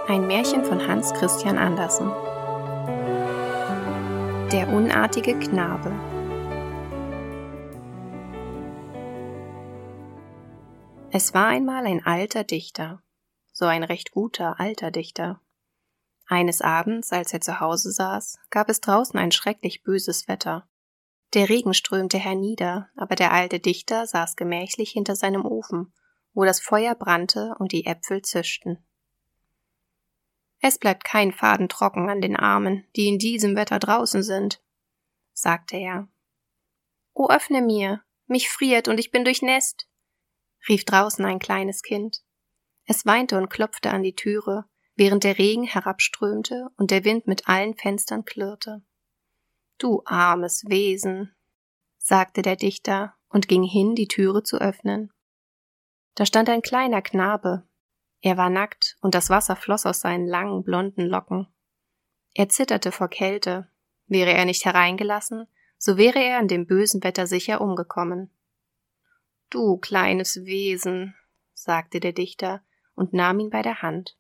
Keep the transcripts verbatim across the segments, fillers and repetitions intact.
Ein Märchen von Hans Christian Andersen. Der unartige Knabe. Es war einmal ein alter Dichter, so ein recht guter alter Dichter. Eines Abends, als er zu Hause saß, gab es draußen ein schrecklich böses Wetter. Der Regen strömte hernieder, aber der alte Dichter saß gemächlich hinter seinem Ofen, wo das Feuer brannte und die Äpfel zischten. »Es bleibt kein Faden trocken an den Armen, die in diesem Wetter draußen sind«, sagte er. »O, öffne mir, mich friert und ich bin durchnässt«, rief draußen ein kleines Kind. Es weinte und klopfte an die Türe, während der Regen herabströmte und der Wind mit allen Fenstern klirrte. »Du armes Wesen«, sagte der Dichter und ging hin, die Türe zu öffnen. Da stand ein kleiner Knabe. Er war nackt und das Wasser floss aus seinen langen, blonden Locken. Er zitterte vor Kälte. Wäre er nicht hereingelassen, so wäre er in dem bösen Wetter sicher umgekommen. »Du kleines Wesen«, sagte der Dichter und nahm ihn bei der Hand.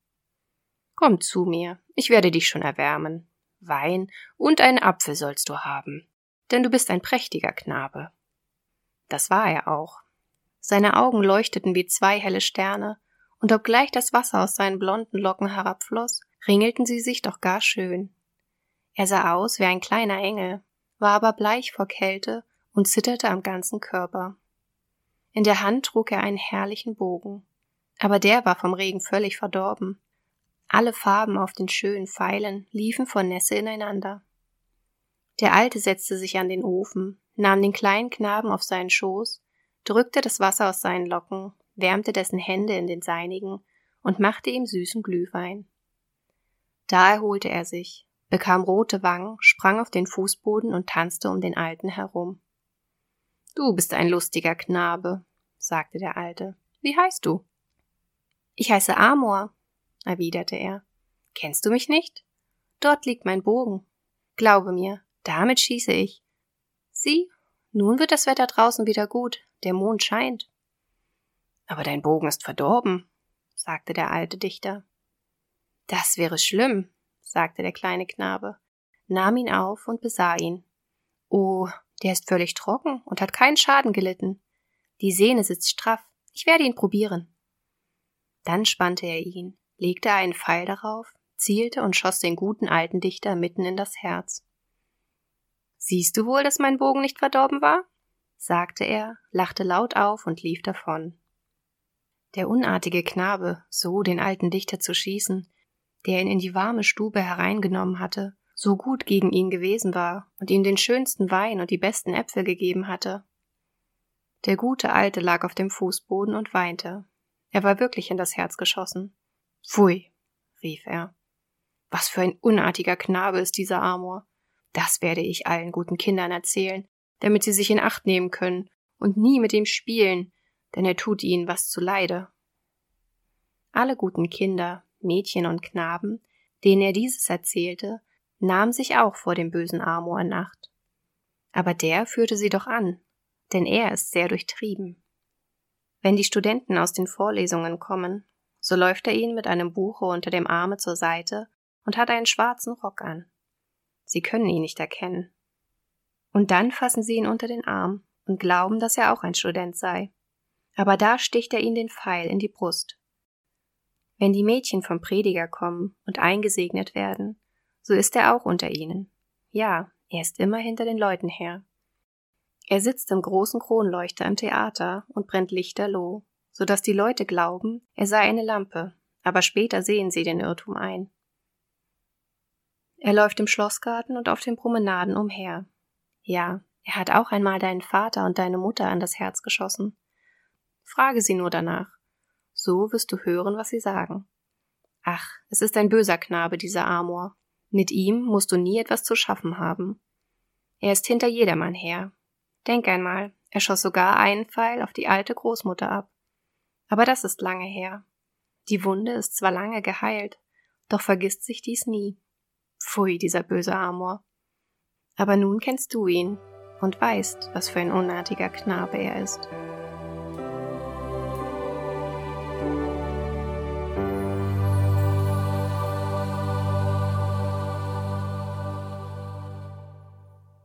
»Komm zu mir, ich werde dich schon erwärmen. Wein und einen Apfel sollst du haben, denn du bist ein prächtiger Knabe.« Das war er auch. Seine Augen leuchteten wie zwei helle Sterne, und obgleich das Wasser aus seinen blonden Locken herabfloss, ringelten sie sich doch gar schön. Er sah aus wie ein kleiner Engel, war aber bleich vor Kälte und zitterte am ganzen Körper. In der Hand trug er einen herrlichen Bogen, aber der war vom Regen völlig verdorben. Alle Farben auf den schönen Pfeilen liefen vor Nässe ineinander. Der Alte setzte sich an den Ofen, nahm den kleinen Knaben auf seinen Schoß, drückte das Wasser aus seinen Locken, wärmte dessen Hände in den seinigen und machte ihm süßen Glühwein. Da erholte er sich, bekam rote Wangen, sprang auf den Fußboden und tanzte um den Alten herum. »Du bist ein lustiger Knabe«, sagte der Alte. »Wie heißt du?« »Ich heiße Amor«, erwiderte er. »Kennst du mich nicht? Dort liegt mein Bogen. Glaube mir, damit schieße ich. Sieh, nun wird das Wetter draußen wieder gut, der Mond scheint.« »Aber dein Bogen ist verdorben«, sagte der alte Dichter. »Das wäre schlimm«, sagte der kleine Knabe, nahm ihn auf und besah ihn. »Oh, der ist völlig trocken und hat keinen Schaden gelitten. Die Sehne sitzt straff, ich werde ihn probieren.« Dann spannte er ihn, legte einen Pfeil darauf, zielte und schoss den guten alten Dichter mitten in das Herz. »Siehst du wohl, dass mein Bogen nicht verdorben war?«, sagte er, lachte laut auf und lief davon. Der unartige Knabe, so den alten Dichter zu schießen, der ihn in die warme Stube hereingenommen hatte, so gut gegen ihn gewesen war und ihm den schönsten Wein und die besten Äpfel gegeben hatte. Der gute Alte lag auf dem Fußboden und weinte. Er war wirklich in das Herz geschossen. »Pfui«, rief er. »Was für ein unartiger Knabe ist dieser Amor. Das werde ich allen guten Kindern erzählen, damit sie sich in Acht nehmen können und nie mit ihm spielen, denn er tut ihnen was zuleide.« Alle guten Kinder, Mädchen und Knaben, denen er dieses erzählte, nahmen sich auch vor dem bösen Amor in Acht. Aber der führte sie doch an, denn er ist sehr durchtrieben. Wenn die Studenten aus den Vorlesungen kommen, so läuft er ihnen mit einem Buche unter dem Arme zur Seite und hat einen schwarzen Rock an. Sie können ihn nicht erkennen. Und dann fassen sie ihn unter den Arm und glauben, dass er auch ein Student sei. Aber da sticht er ihnen den Pfeil in die Brust. Wenn die Mädchen vom Prediger kommen und eingesegnet werden, so ist er auch unter ihnen. Ja, er ist immer hinter den Leuten her. Er sitzt im großen Kronleuchter im Theater und brennt lichterloh, so dass die Leute glauben, er sei eine Lampe, aber später sehen sie den Irrtum ein. Er läuft im Schlossgarten und auf den Promenaden umher. Ja, er hat auch einmal deinen Vater und deine Mutter an das Herz geschossen. Frage sie nur danach. So wirst du hören, was sie sagen. Ach, es ist ein böser Knabe, dieser Amor. Mit ihm musst du nie etwas zu schaffen haben. Er ist hinter jedermann her. Denk einmal, er schoss sogar einen Pfeil auf die alte Großmutter ab. Aber das ist lange her. Die Wunde ist zwar lange geheilt, doch vergisst sich dies nie. Pfui, dieser böse Amor. Aber nun kennst du ihn und weißt, was für ein unartiger Knabe er ist.